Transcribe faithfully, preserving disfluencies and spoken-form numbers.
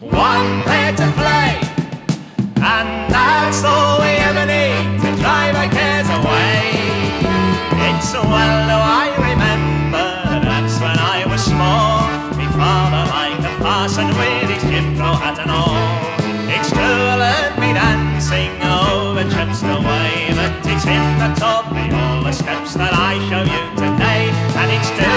one there to play, and that's all we ever need to drive our cares away. It's well though I remember the dance when I was small, me father like a parson with his jib-pro hat and all. It's true I learned me dancing over trips away, but it's him that taught me all the steps that I show you today, and it's true